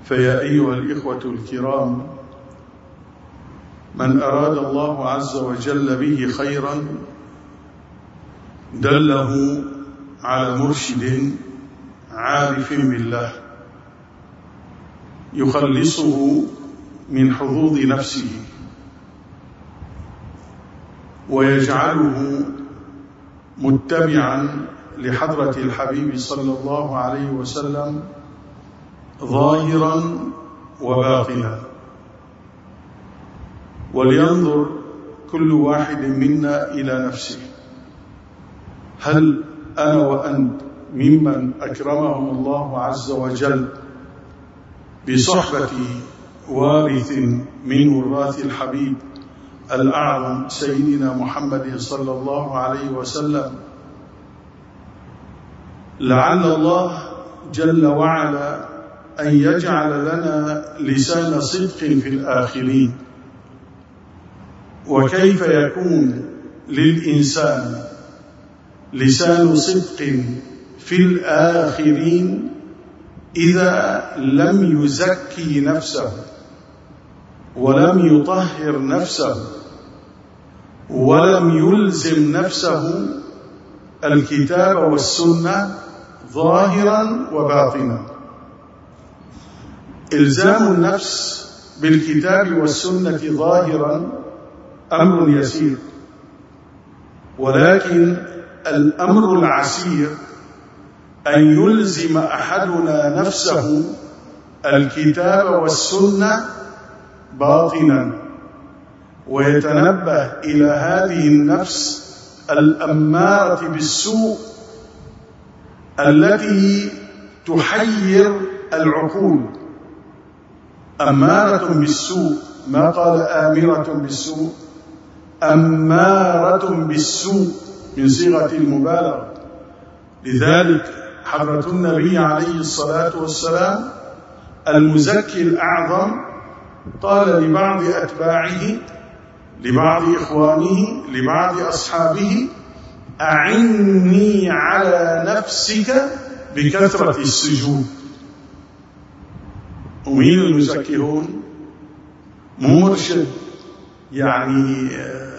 فيا أيها الإخوة الكرام، من أراد الله عز وجل به خيرا دله على مرشد عارف بالله يخلصه من حظوظ نفسه ويجعله متبعا لحضرة الحبيب صلى الله عليه وسلم ظاهرا وباطنا. ولينظر كل واحد منا إلى نفسه، هل أنا وأنت ممن أكرمهم الله عز وجل بصحبة وارث من وراث الحبيب الأعظم سيدنا محمد صلى الله عليه وسلم؟ لعل الله جل وعلا أن يجعل لنا لسان صدق في الآخرين. وكيف يكون للإنسان لسان صدق في الآخرين إذا لم يزكي نفسه ولم يطهر نفسه ولم يلزم نفسه الكتاب والسنة ظاهرا وباطنا؟ إلزام النفس بالكتاب والسنة ظاهرا أمر يسير، ولكن الأمر العسير أن يلزم أحدنا نفسه الكتاب والسنة باطنا، ويتنبه إلى هذه النفس الأمارة بالسوء التي تحير العقول. أمارة بالسوء، ما قال آمرة بالسوء، أمارة بالسوء من صيغة المبالغة. لذلك حضرة النبي عليه الصلاة والسلام المزكي الأعظم قال لبعض أتباعه، لبعض إخوانه، لبعض أصحابه: أعني على نفسك بكثرة السجود. ومين المزكيون؟ مرشد، يعني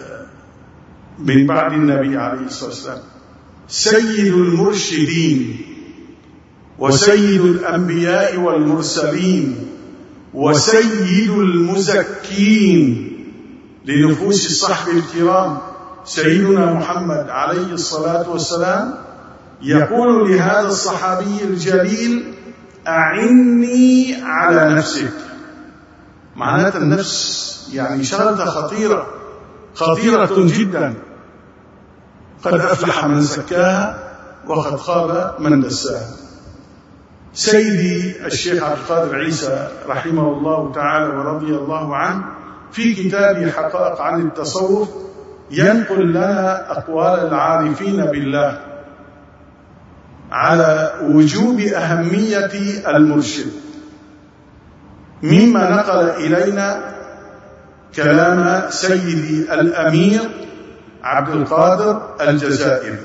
من بعد النبي عليه الصلاة والسلام سيد المرشدين وسيد الأنبياء والمرسلين وسيد المزكين لنفوس الصحب الكرام سيدنا محمد عليه الصلاة والسلام يقول لهذا الصحابي الجليل: أعني على نفسك. معناته النفس يعني شغلة خطيرة جدا. قد أفلح من زكاها وقد خاب من دساها. سيدي الشيخ عبد القادر عيسى رحمه الله تعالى ورضي الله عنه في كتابه حقائق عن التصوف ينقل لنا أقوال العارفين بالله على وجوب أهمية المرشد، مما نقل إلينا كلام سيدي الأمير عبد القادر الجزائري.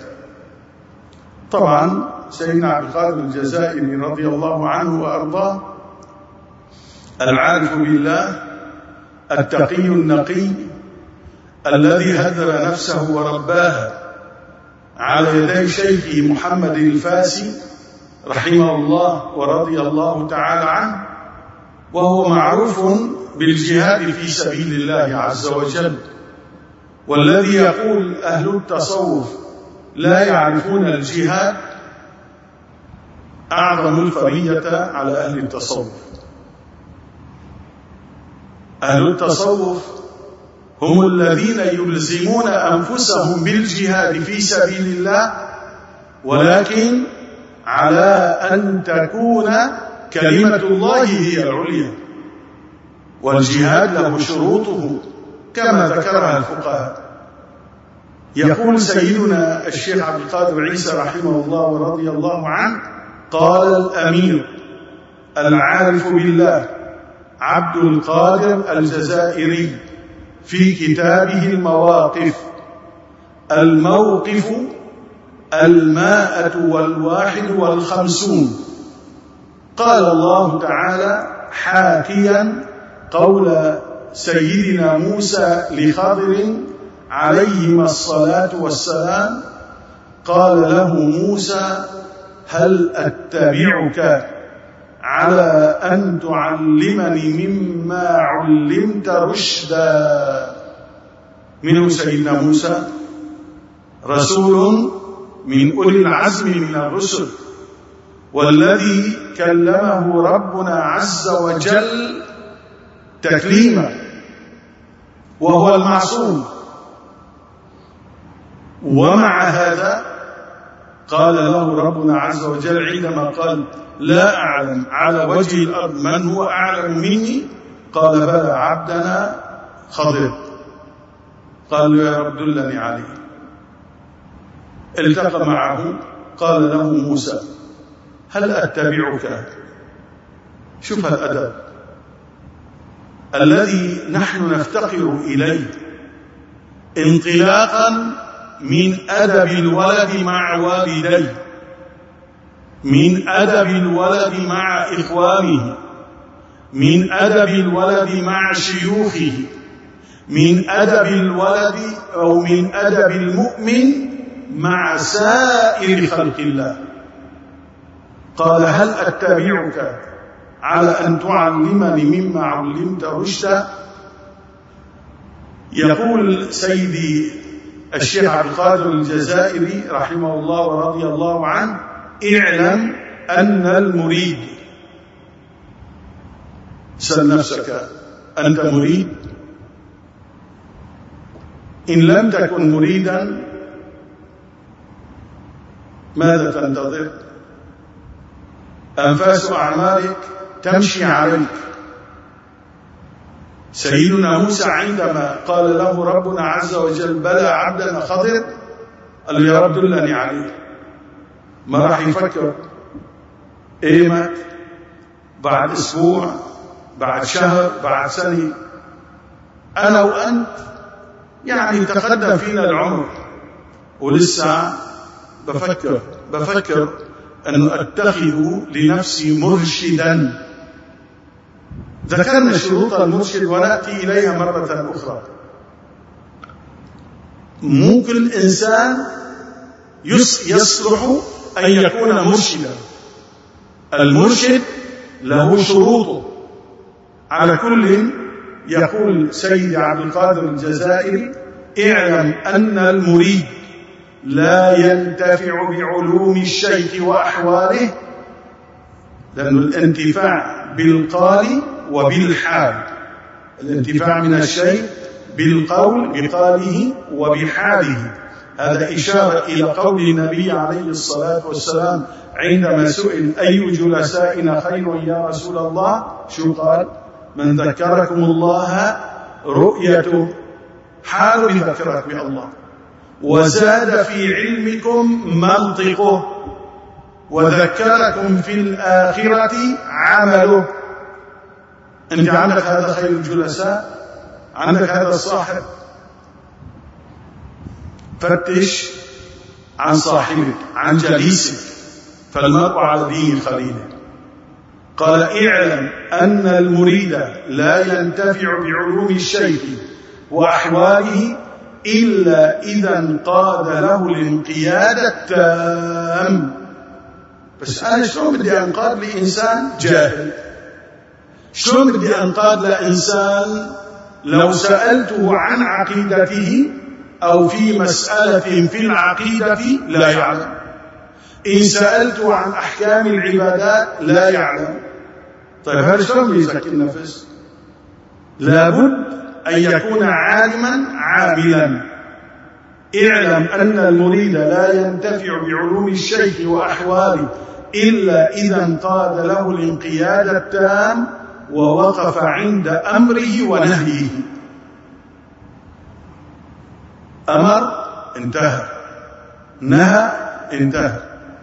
طبعا سيدنا عبد القادر الجزائري رضي الله عنه وأرضاه العارف بالله التقي النقي الذي هذر نفسه ورباها على يدي شيخه محمد الفاسي رحمه الله ورضي الله تعالى عنه، وهو معروف بالجهاد في سبيل الله عز وجل. والذي يقول أهل التصوف لا يعرفون الجهاد أعظم الفرية على أهل التصوف. أهل التصوف هم الذين يلزمون أنفسهم بالجهاد في سبيل الله، ولكن على أن تكون كلمة الله هي العليا، والجهاد له شروطه كما ذكرها الفقهاء. يقول سيدنا الشيخ عبد القادر عيسى رحمه الله ورضي الله عنه: قال الأمير العارف بالله عبد القادر الجزائري في كتابه المواقف: الموقف 151. قال الله تعالى حاكيا قول سيدنا موسى لخضر عليهما الصلاة والسلام، قال له موسى: هل أتبعك على أن تعلمني مما علمت رشدا؟ منه سيدنا موسى رسول من أولي العزم من الرسل، والذي كلمه ربنا عز وجل تكليما، وهو المعصوم. ومع هذا قال له ربنا عز وجل عندما قال: لا أعلم على وجه الأرض من هو أعلم مني، قال: بلى عبدنا خضر. قال له: يا رب دلني عليه. التقى معه، قال له موسى: هل أتبعك؟ شوف الأدب الذي نحن نفتقر إليه، انطلاقا من أدب الولد مع والديه، من أدب الولد مع إخوانه، من أدب الولد مع شيوخه، من أدب الولد أو من أدب المؤمن مع سائر خلق الله. قال: هل أتبعك على أن تعلمني مما علمت رشدا؟ يقول سيدي الشيخ عبد القادر الجزائري رحمه الله ورضي الله عنه: اعلم أن المريد، سل نفسك، أنت مريد؟ إن لم تكن مريدا ماذا تنتظر؟ أنفاس أعمالك تمشي عليك. سيدنا موسى عندما قال له ربنا عز وجل: بلى عبدنا خضر، قال: يا رب دلني عليه. ما راح يفكر إيمت بعد أسبوع، بعد شهر، بعد سنة. أنا وأنت يعني تقدم فينا العمر ولسه بفكر أن أتخذ لنفسي مرشدا. ذكرنا شروط المرشد ونأتي إليها مرة أخرى. ممكن الإنسان يصلح أن يكون مرشدا. المرشد له شروطه. على كل، يقول سيدي عبد القادر الجزائري: اعلم أن المريد لا ينتفع بعلوم الشيخ وأحواله، لأن الانتفاع بالقال وبالحال، الانتفاع من الشيء بالقول بقاله وبحاله. هذا إشارة إلى قول النبي عليه الصلاة والسلام عندما سئل: أي جلسائنا خير يا رسول الله؟ شو قال؟ من ذكركم الله رؤيته، حال يذكرك بالله، وزاد في علمكم منطقه، وذكركم في الآخرة عمله. أنت عندك هذا خير الجلساء، عندك هذا الصاحب، فتش عن صاحبك، عن جليسك، فالمرء على دين خليله. قال: اعلم أن المريد لا ينتفع بعلوم الشيخ وأحواله إلا إذا انقاد له الانقياد التام. بس أنا شلون بدي أنقاد لإنسان جاهل؟ شلون بدي أنقاد لإنسان لو سألته عن عقيدته أو في مسألة في العقيدة لا يعلم، إن سألته عن أحكام العبادات لا يعلم؟ طيب هذا شلون يزكي النفس؟ لابد أن يكون عالما عاملا. اعلم أن المريد لا ينتفع بعلوم الشيخ وأحواله إلا إذا انقاد له الانقياد التام ووقف عند أمره ونهيه. أمر انتهى، نهى انتهى.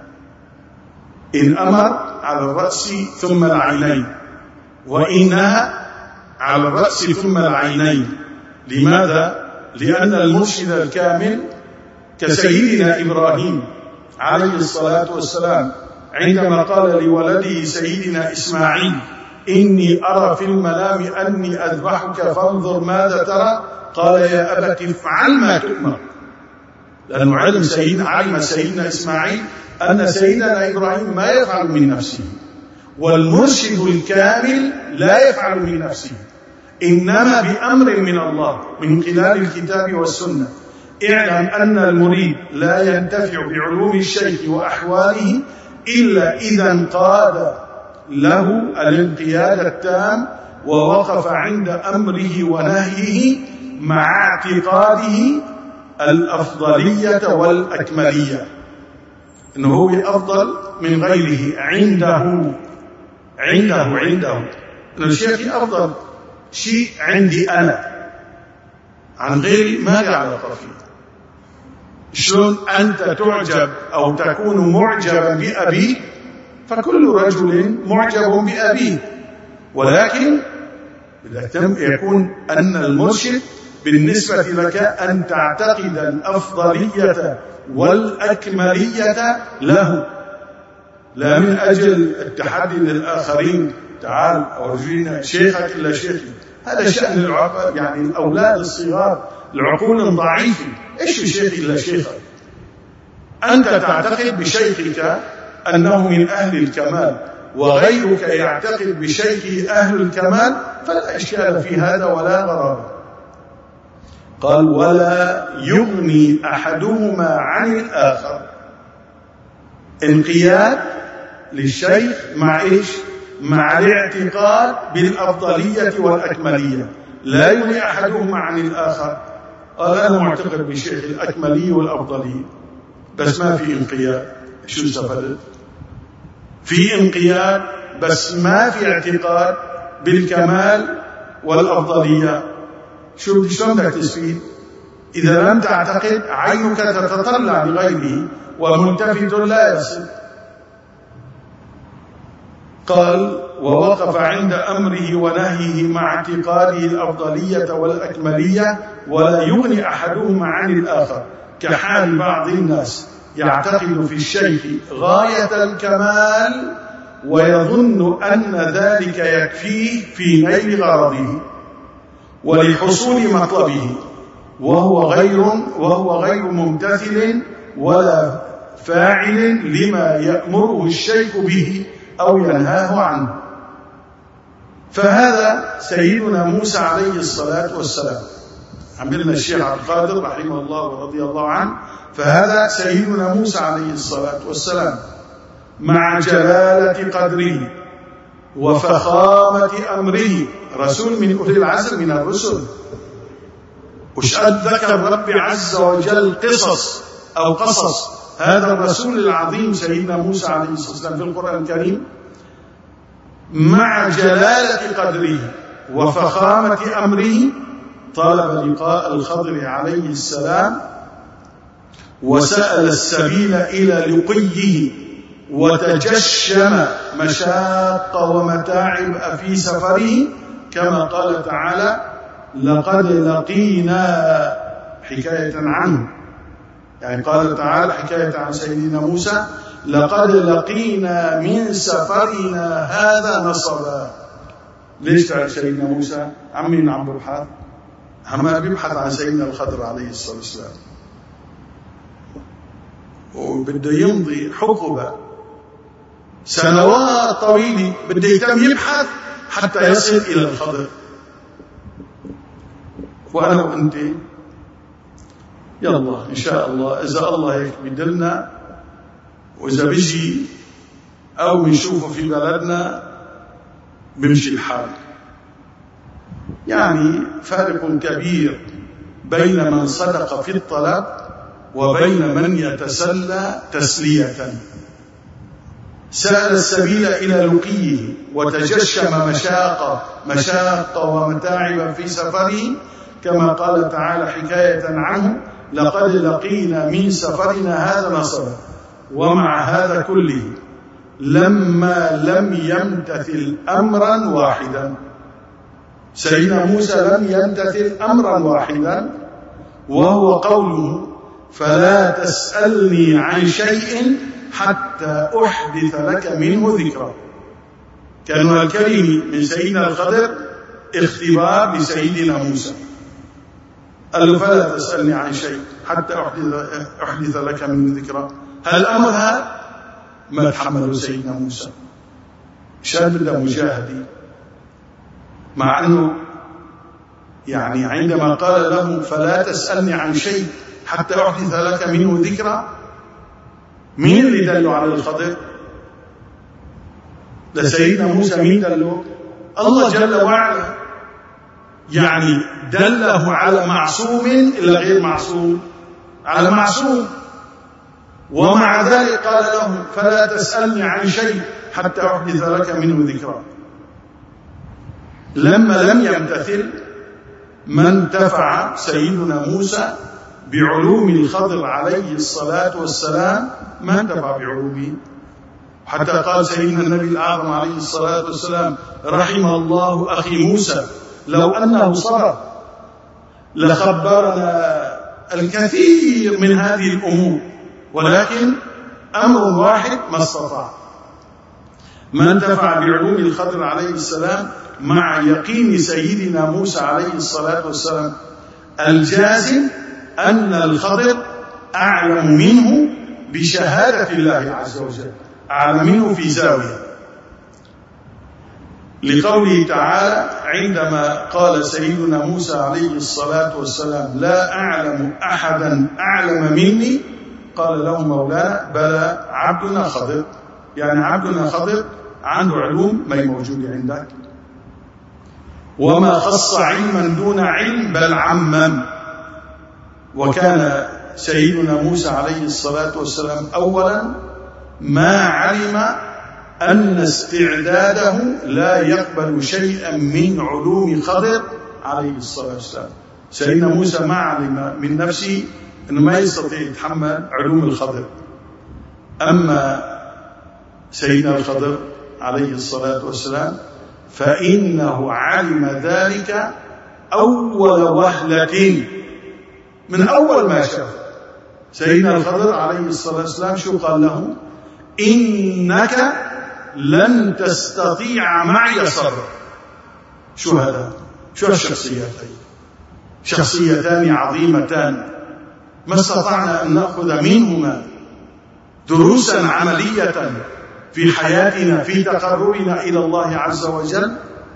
إن أمر على الرأس ثم العينين، وإن نهى على الرأس ثم العينين. لماذا؟ لأن المرشد الكامل كسيدنا إبراهيم عليه الصلاة والسلام عندما قال لولده سيدنا إسماعيل: إني أرى في المنام أني أذبحك فانظر ماذا ترى؟ قال يا أبت افعل ما تؤمر. لأنه علم سيدنا إسماعيل أن سيدنا إبراهيم ما يفعل من نفسه، والمرشد الكامل لا يفعل من نفسه، إنما بأمر من الله من خلال الكتاب والسنة. اعلم أن المريد لا ينتفع بعلوم الشيخ وأحواله إلا إذا انقاد له الانقياد التام ووقف عند أمره ونهيه مع اعتقاده الأفضلية والأكملية، إنه هو أفضل من غيره عنده إن الشيخ أفضل شيء عندي أنا عن غيري ما له علاقة فيه. شلون أنت تعجب أو تكون معجبا بأبيك؟ فكل رجل معجب بأبيه، ولكن يكون أن المرشد بالنسبة لك أن تعتقد الأفضلية والأكملية له، لا من أجل التحدي للآخرين، تعال أورجينا شيخك إلا شيخي. هذا شأن يعني الأولاد الصغار العقول ضعيفة. إيش الشيخ إلا شيخك؟ أنت تعتقد بشيخك أنه من أهل الكمال، وغيرك يعتقد بشيخه أهل الكمال، فلا إشكال في هذا ولا غرابة. قال ولا يغني أحدهما عن الآخر. انقياد للشيخ مع إيش؟ مع الاعتقاد بالأفضلية والأكملية، لا يغني أحدهما عن الآخر. قال أنا معتقد بالشيخ الأكملية والأفضلية بس ما في انقياد. شو استفدت؟ في انقياد بس ما في اعتقاد بالكمال والأفضلية. شلون بدك تستفيد؟ إذا لم تعتقد عينك تتطلع لغيره وملتفت لا يصل. قال ووقف عند أمره ونهيه مع اعتقاده الأفضلية والأكملية ولا يغني أحدهما عن الآخر، كحال بعض الناس يعتقد في الشيخ غاية الكمال ويظن أن ذلك يكفيه في نيل غرضه ولحصول مطلبه، وهو غير ممتثل ولا فاعل لما يأمره الشيخ به أو ينهاه عنه. فهذا سيدنا موسى عليه الصلاة والسلام. عملنا الشيخ عبد القادر رحمه الله ورضي الله عنه. فهذا سيدنا موسى عليه الصلاة والسلام مع جلالة قدره وفخامة أمره، رسول من أولي العزم من الرسل. وشأد ذكر رب عز وجل قصص هذا الرسول العظيم سيدنا موسى عليه الصلاة والسلام في القرآن الكريم مع جلالة قدره وفخامة أمره. طلب لقاء الخضر عليه السلام وسأل السبيل إلى لقيه وتجشم مشاق ومتاعب في سفره، كما قال تعالى لقد لقينا حكاية عنه، يعني قال تعالى حكاية عن سيدنا موسى لقد لقينا من سفرنا هذا نصبا. ليش تعرف سيدنا موسى عمين عم ببحث عمال بيبحث عن سيدنا الخضر عليه الصلاة والسلام، وبده يمضي حقبة سنوات طويلة بده يتم يبحث حتى يصل إلى الخضر. وأنا وأنت يلا إن شاء الله إذا الله هيك بدلنا، وإذا بيجي أو بنشوفه في بلدنا بمشي الحال. يعني فارق كبير بين من صدق في الطلب وبين من يتسلى تسلية. سأل السبيل إلى لقيه وتجشم مشاق ومتاعب في سفره، كما قال تعالى حكاية عنه لقد لقينا من سفرنا هذا نصبا. ومع هذا كله لما لم يمتثل أمرا واحدا، سيدنا موسى لم يمتثل أمرا واحدا، وهو قوله فلا تسألني عن شيء حتى أحدث لك منه ذكرا. كأنه الكلمة من سيدنا الخضر اختبار لسيدنا موسى. قال له فلا تسألني عن شيء حتى أحدث لك من ذكرى. هالأمر هذا ما تحمله سيدنا موسى، شاب بده مجاهدة، مع أنه يعني عندما قال له فلا تسألني عن شيء حتى أحدث لك منه ذكرى، مين اللي دله على الخضر؟ لسيدنا موسى مين دله؟ الله جل وعلا، يعني دله على معصوم إلا غير معصوم، على معصوم. ومع ذلك قال له فلا تسألني عن شيء حتى أحدث لك منه ذكرى. لما لم يمتثل ما انتفع سيدنا موسى بعلوم الخضر عليه الصلاة والسلام، ما انتفع بعلومه. حتى قال سيدنا النبي الأعظم عليه الصلاة والسلام رحم الله أخي موسى لو أنه صبر لخبرنا الكثير من هذه الأمور، ولكن أمر واحد ما استطاع. ما انتفع بعلوم الخضر عليه السلام مع يقين سيدنا موسى عليه الصلاة والسلام الجازم أن الخضر أعلم منه بشهادة الله عز وجل، أعلم منه في زاوية، لقوله تعالى عندما قال سيدنا موسى عليه الصلاة والسلام لا أعلم أحدا أعلم مني، قال له مولانا بلى عبدنا خضر، يعني عبدنا خضر عنده علوم ما موجود عندك. وما خص علما دون علم بل عمم. وكان سيدنا موسى عليه الصلاة والسلام أولا ما علم أن استعداده لا يقبل شيئا من علوم خضر عليه الصلاة والسلام. سيدنا موسى ما علم من نفسه أنه ما يستطيع يتحمل علوم الخضر. أما سيدنا الخضر عليه الصلاة والسلام فإنه علم ذلك أول وهلة، من أول ما شاف. سيدنا الخضر عليه الصلاة والسلام شو قال له؟ إنك لن تستطيع معي صبرا. شو هذا؟ شو الشخصيتين؟ شخصيتان عظيمتان ما استطعنا أن نأخذ منهما دروسا عملية في حياتنا في تقربنا إلى الله عز وجل.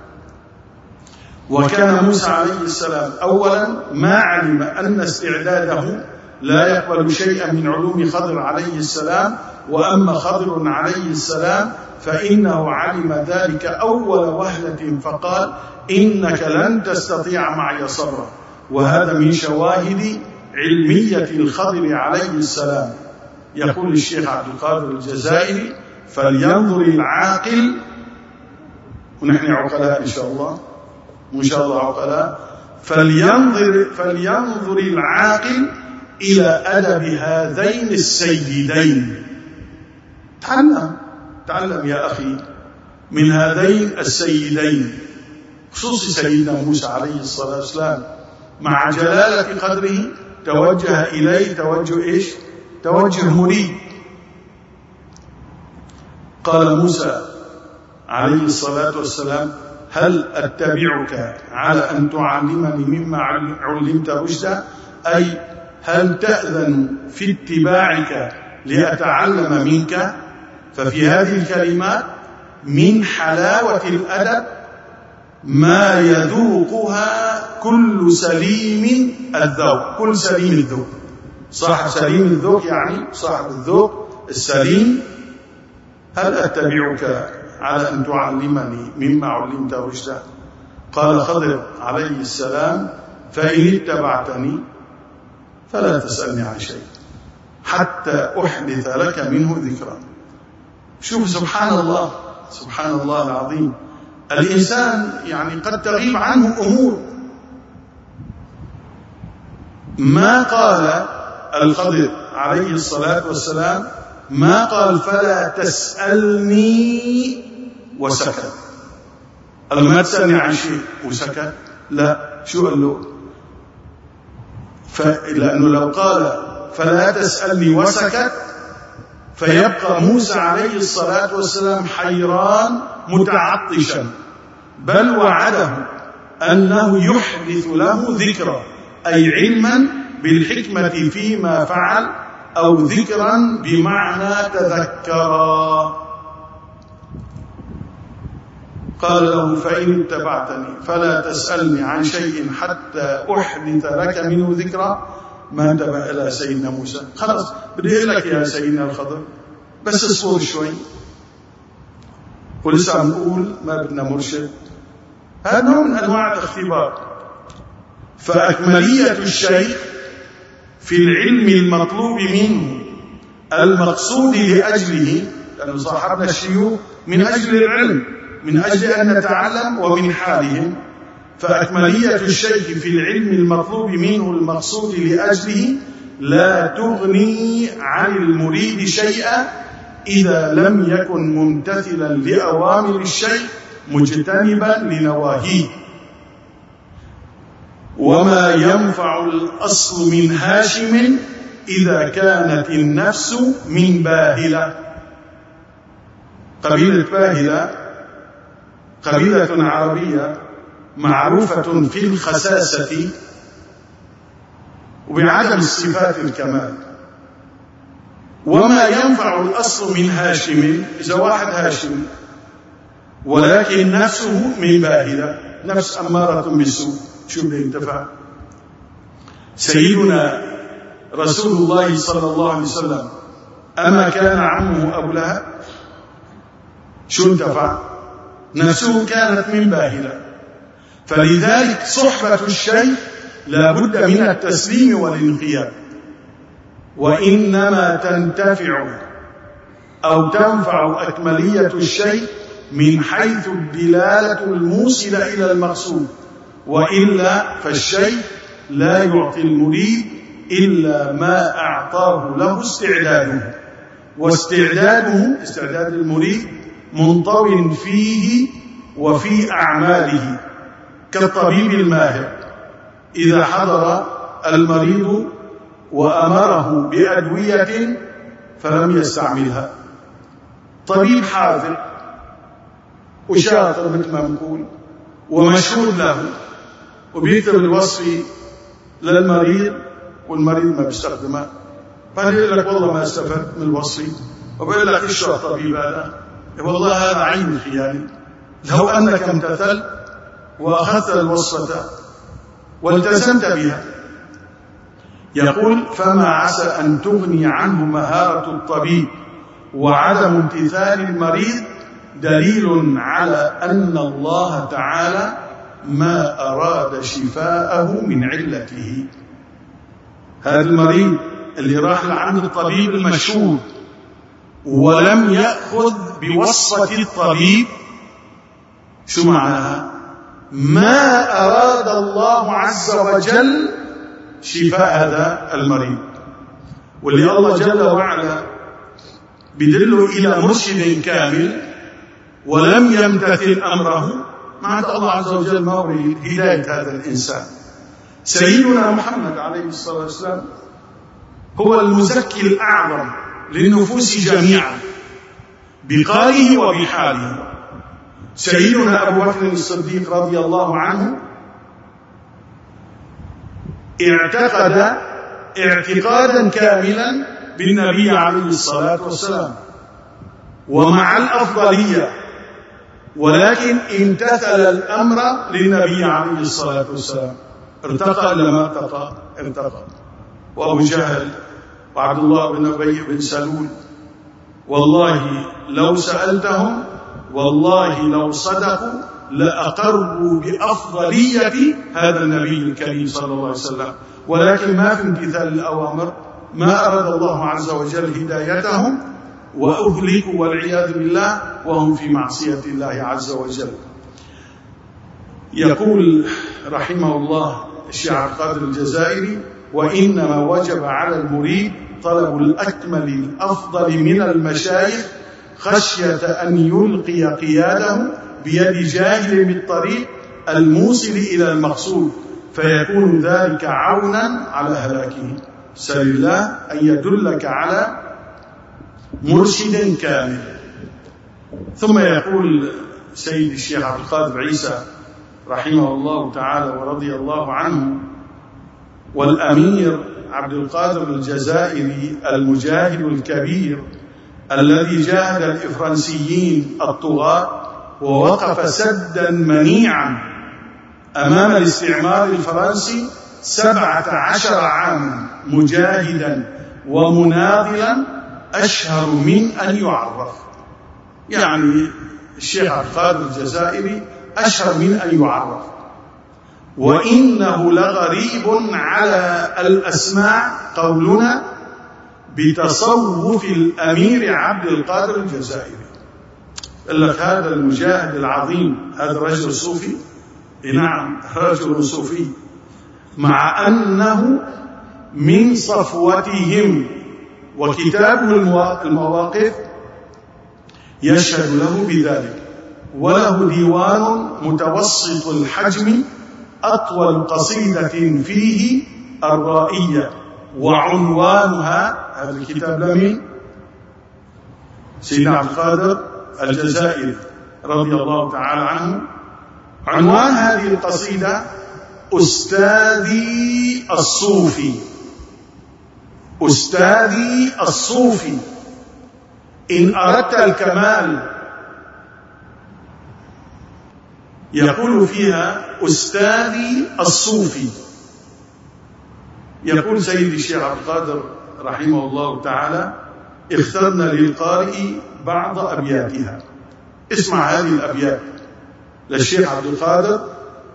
وكان موسى عليه السلام أولا ما علم أن استعداده لا يقبل شيئا من علوم خضر عليه السلام، وأما خضر عليه السلام فإنه علم ذلك أول وهلة فقال إنك لن تستطيع معي صبرا. وهذا من شواهد علمية الخضر عليه السلام. يقول الشيخ عبد القادر الجزائري فلينظر العاقل، ونحن عقلاء إن شاء الله وإن شاء الله عقلاء، فلينظر العاقل إلى أدب هذين السيدين. تعلم يا أخي من هذين السيدين، خصوص سيدنا موسى عليه الصلاة والسلام مع جلالة قدره توجه إليه توجه إيش؟ توجه مريد. قال موسى عليه الصلاة والسلام هل أتبعك على أن تعلمني مما علمت رشدا، أي هل تأذن في اتباعك لأتعلم منك؟ ففي هذه الكلمات من حلاوة الأدب ما يذوقها كل سليم الذوق. كل سليم الذوق، صاحب سليم الذوق يعني صاحب الذوق السليم. هل أتبعك على أن تعلمني مما علمت رشدا؟ قال خضر عليه السلام فإن اتبعتني فلا تسألني عن شيء حتى أحدث لك منه ذكرا. شوف سبحان الله، سبحان الله العظيم. الإنسان يعني قد تغيب عنه أمور. ما قال الخضر عليه الصلاة والسلام ما قال فلا تسألني وسكت، قال ما تسألني عن شيء وسكت، لا. شو قال له؟ لأنه لو قال فلا تسألني وسكت فيبقى موسى عليه الصلاة والسلام حيران متعطشا، بل وعده أنه يحدث له ذكرى، أي علما بالحكمة فيما فعل، أو ذكرا بمعنى تذكرا. قال له: فإن اتبعتني فلا تسألني عن شيء حتى أحدث لك منه ذكرى. ما انتبه إلى سيدنا موسى، خلاص بدي لك يا سيدنا الخضر، بس اصبر شوي. ولسه نقول ما بدنا مرشد، هذا نوع من أنواع الاختبار. فأكملية الشيء في العلم المطلوب منه المقصود لأجله، لأنه صاحبنا الشيوخ من أجل العلم، من أجل أن نتعلم ومن حالهم. فأكملية الشيء في العلم المطلوب منه المقصود لأجله لا تغني عن المريد شيئا إذا لم يكن ممتثلا لأوامر الشيء مجتنبا لنواهيه. وما ينفع الأصل من هاشم إذا كانت النفس من باهلة. قبيلة باهلة قبيلة عربية معروفة في الخساسة وبعدم الصفات الكمال. وما ينفع الأصل من هاشم، إذا واحد هاشم ولكن نفسه من باهلة، نفس أمارة بالسوء، شو بده ينتفع؟ سيدنا رسول الله صلى الله عليه وسلم أما كان عمه أبو لهب؟ شو انتفع؟ نفسه كانت من باهلة. فلذلك صحبة الشيء لا بد من التسليم والانقياد، وإنما تنتفع أو تنفع أكملية الشيء من حيث الدلالة الموصلة إلى المقصود، وإلا فالشيء لا يعطي المريد إلا ما أعطاه له استعداده، واستعداده استعداد المريد منطوي فيه وفي أعماله، كالطبيب الماهر إذا حضر المريض وأمره بأدوية فلم يستعملها، طبيب حاذق وشاطر مثل ما نقول ومشهود له، وبيكتب الوصف للمريض والمريض ما بيستخدمه، بعدين يقول لك والله ما استفدت من الوصف، وبيقول لك ايش الطبيب هذا؟ والله هذا عين خيالي. لو أنك امتثلت وأخذت الوصفة والتزمت بها. يقول: فما عسى أن تغني عنه مهارة الطبيب وعدم امتثال المريض دليل على أن الله تعالى ما أراد شفاءه من علته. هذا المريض اللي راح لعند الطبيب المشهور ولم يأخذ بوصفة الطبيب، شو معناها؟ ما أراد الله عز وجل شفاء هذا المريض. واللي الله جل وعلا بدله إلى مرشد كامل ولم يمتثل أمره، معنى الله عز وجل ما يريد هداية هذا الإنسان. سيدنا محمد عليه الصلاة والسلام هو المزكي الأعظم للنفوس جميعا بقاله وبحاله. سيدنا أبو بكر الصديق رضي الله عنه اعتقد اعتقادا كاملا بالنبي عليه الصلاة والسلام ومع الأفضلية، ولكن امتثل الأمر للنبي عليه الصلاة والسلام. ارتقى لما ارتقى. وأبو جهل وعبد الله بن أبي بن سلول والله لو سألتهم والله لو صدقوا لأقروا بأفضلية هذا النبي الكريم صلى الله عليه وسلم، ولكن ما في امتثال الأوامر، ما أراد الله عز وجل هدايتهم وأهلكوا والعياذ بالله وهم في معصية الله عز وجل. يقول رحمه الله الشيخ عبد القادر الجزائري: وإنما وجب على المريد طلب الأكمل الأفضل من المشايخ خشية أن يلقي قياده بيد جاهل بالطريق الموصل إلى المقصود، فيكون ذلك عونا على هلاكه. سل الله أن يدلك على مرشد كامل. ثم يقول سيد الشيخ عبد القادر عيسى رحمه الله تعالى ورضي الله عنه، والأمير عبد القادر الجزائري المجاهد الكبير الذي جاهد الإفرنسيين الطغاة ووقف سدا منيعا أمام الاستعمار الفرنسي 17 عاما مجاهدا ومناضلا، أشهر من أن يعرف. يعني الشيخ عبد القادر الجزائري أشهر من أن يعرف، وإنه لغريب على الأسماع قولنا بتصوف الأمير عبد القادر الجزائري. قال لك هذا المجاهد العظيم، هذا رجل صوفي، نعم رجل صوفي، مع أنه من صفوتهم، وكتابه المواقف يشهد له بذلك، وله ديوان متوسط الحجم أطول قصيدة فيه الرائية، وعنوانها، هذا الكتاب لمن سيدنا عبد القادر الجزائري رضي الله تعالى عنه. عنوان هذه القصيدة أستاذي الصوفي. أستاذي الصوفي، إن أردت الكمال، يقول فيها أستاذي الصوفي. يقول سيد الشيخ عبد القادر رحمه الله تعالى: اخترنا للقارئ بعض أبياتها. اسمع هذه الأبيات للشيخ عبد القادر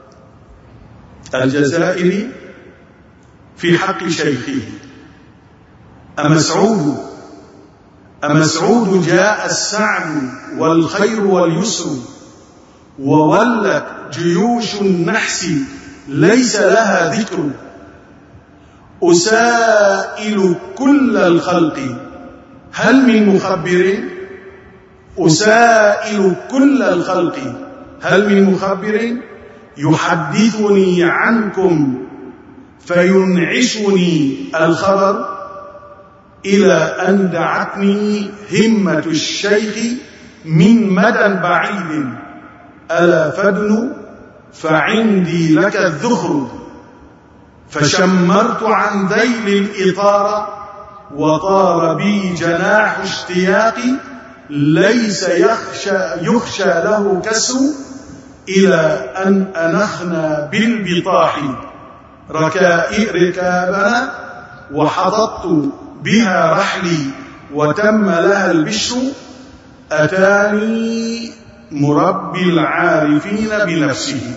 الجزائري في حق شيخه: أمسعود جاء السعد والخير واليسر، وولت جيوش النحس ليس لها ذكر. أسائل كل الخلق هل من مخبر؟ أسائل كل الخلق هل من مخبر؟ يحدثني عنكم فينعشني الخبر، إلى أن دعتني همة الشيخ من مدى بعيد، ألا فادن فعندي لك الذخر. فشمرت عن ذيل الإطار، وطار بي جناح اشتياقي، ليس يخشى له كسر، إلى أن أنخنا بالبطاح ركابنا، وحططت بها رحلي وتم لها البشر. أتاني مربي العارفين بنفسه،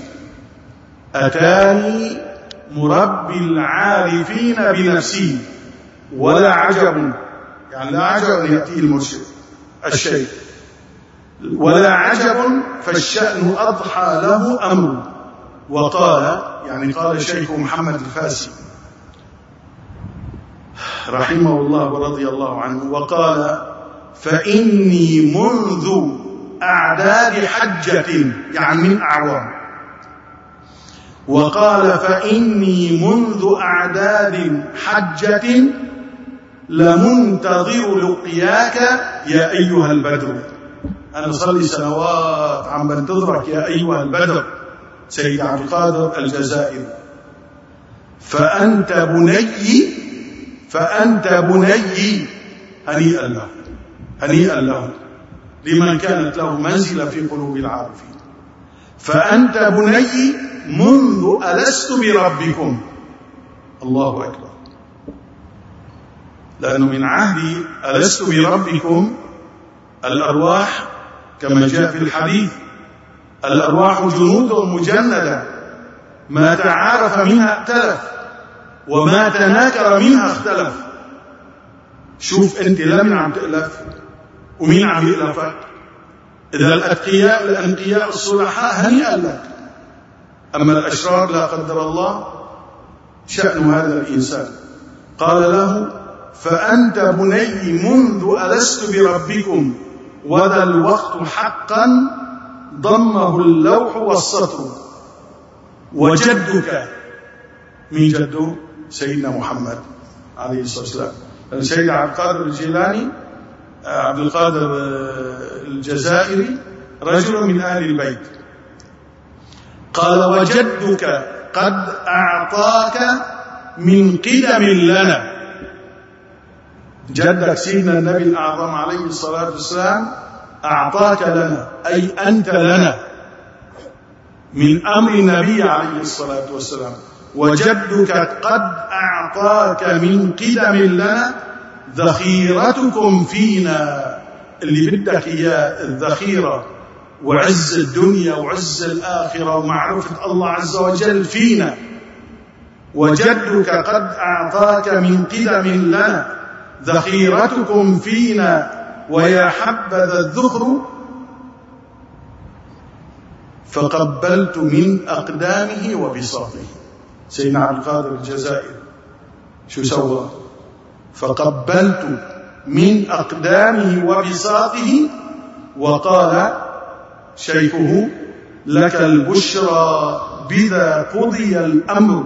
أتاني مربي العارفين بنفسه، ولا عجب، يعني لا عجب أن يأتي المرشد الشيخ، ولا عجب فالشأن أضحى له أمر. وقال، يعني قال الشيخ محمد الفاسي رحمه الله ورضي الله عنه، وقال: فإني منذ أعداد حجة، يعني من أعوام. وقال: فإني منذ أعداد حجة لمنتظر لقياك يا أيها البدر. أنا صلي سنوات عم بنتظرك يا أيها البدر، سيد عبد القادر الجزائري. فأنت بني، هنيئا له، هنيئا له لمن كانت له منزلة في قلوب العارفين. فأنت بني منذ ألست بربكم. الله أكبر. لأنه من عهد ألست بربكم الأرواح كما جاء في الحديث: الأرواح جنود مجندة، ما تعارف منها ائتلف، وما تناكر منها اختلف. شوف أنت لمن عم تألف ومين عم يألفك. إذا الأتقياء الأنقياء الصلحاء هنيئا لك، أما الأشرار لا قدر الله شأن هذا الإنسان. قال له: فأنت بني منذ ألست بربكم، وذا الوقت حقا ضمه اللوح والسطر. وجدك، من جده؟ سيدنا محمد عليه الصلاة والسلام. سيدنا عبد القادر الجيلاني، عبد القادر الجزائري، رجل من أهل البيت قال: وجدك قد أعطاك من قدم لنا. جدك سيدنا النبي الأعظم عليه الصلاة والسلام أعطاك لنا، أي أنت لنا من أمر النبي عليه الصلاة والسلام. وجدك قد أعطاك من قدم لنا ذخيرتكم فينا، اللي بدك إياه الذخيرة وعز الدنيا وعز الآخرة ومعرفة الله عز وجل فينا. وجدك قد أعطاك من قدم لنا ذخيرتكم فينا، ويا حبذا الذخر فقبلت من أقدامه وبساطه. سيدنا عبد القادر الجزائري شو سوى؟ فقبلت من أقدامه وبساطه، وقال شيخه: لك البشرى بذا قضي الأمر.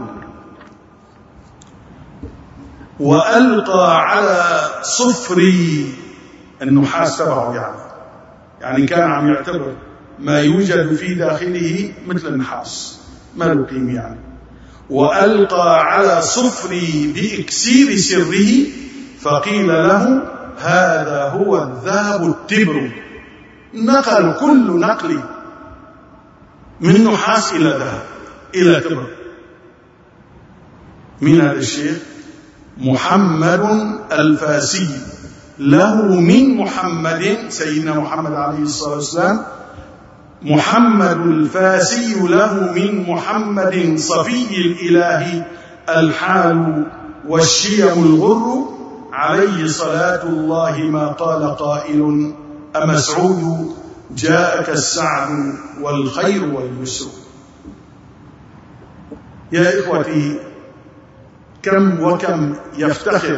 وألقى على صفري النحاس تبعه، يعني كان عم يعتبر ما يوجد في داخله مثل النحاس ما له قيمة يعني. وألقى على صفري بإكسير سره، فقيل له: هذا هو الذهب التبر. نقل كل نقل من نحاس إلى ذهب إلى تبر. من هذا الشيخ؟ محمد الفاسي، له من محمد سيدنا محمد عليه الصلاة والسلام، محمد الفاسي له من محمد صفي الإله الحال والشيم الغر، عليه صلاة الله ما قال قائل: أمسعود جاءك السعد والخير واليسر. يا إخوتي، كم وكم يفتخر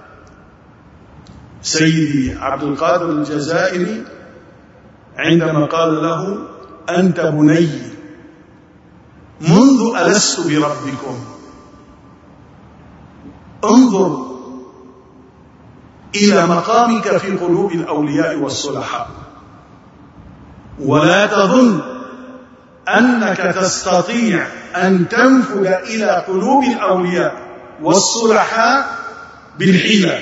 سيدي عبد القادر الجزائري عندما قال له: أنت بني منذ ألست بربكم، انظر إلى مقامك في قلوب الأولياء والصلحاء، ولا تظن أنك تستطيع أن تنفذ إلى قلوب الأولياء والصلحاء بالحيلة.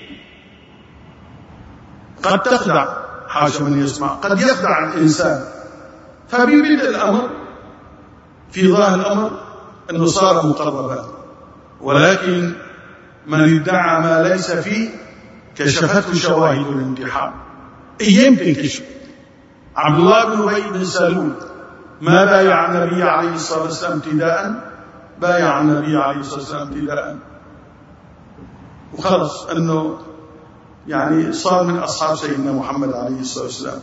قد تخدع، حاشا من يسمع، قد يخدع الإنسان، فببدء الأمر في ظاهر الأمر أنه صار مقربا، ولكن من ادعى ما ليس فيه كشفته شواهد الامتحان. أيام تنكشف. عبد الله بن أبي بن سلول ما بايع النبي عليه الصلاة والسلام ابتداء، بايع النبي عليه الصلاة والسلام ابتداء، وخلص أنه يعني صار من أصحاب سيدنا محمد عليه الصلاة والسلام.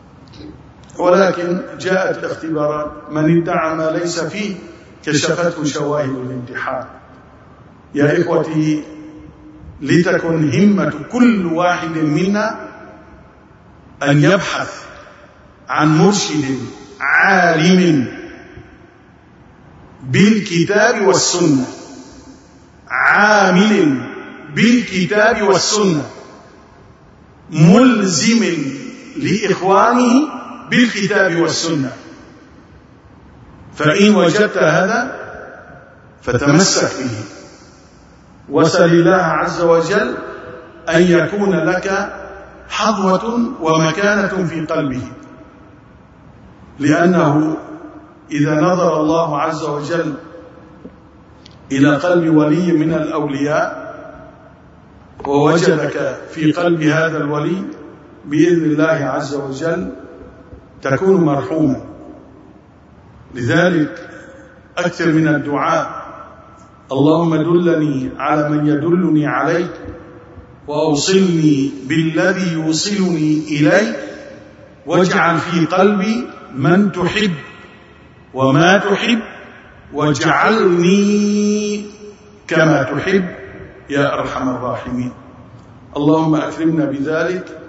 ولكن جاءت الاختبارات، من ادعى ما ليس فيه كشفته شواهد الامتحان. يا إخوتي، لتكن همة كل واحد منا أن يبحث عن مرشد عالم بالكتاب والسنة، عامل بالكتاب والسنة، ملزم لإخوانه بالكتاب والسنة. فإن وجدت هذا فتمسك به، وسل الله عز وجل أن يكون لك حظوة ومكانة في قلبه، لأنه إذا نظر الله عز وجل إلى قلب ولي من الأولياء ووجدك في قلب هذا الولي بإذن الله عز وجل تكون مرحوما. لذلك أكثر من الدعاء: اللهم دلني على من يدلني عليك، وأوصلني بالذي يوصلني إليك، واجعل في قلبي من تحب وما تحب، واجعلني كما تحب يا أرحم الراحمين. اللهم أكرمنا بذلك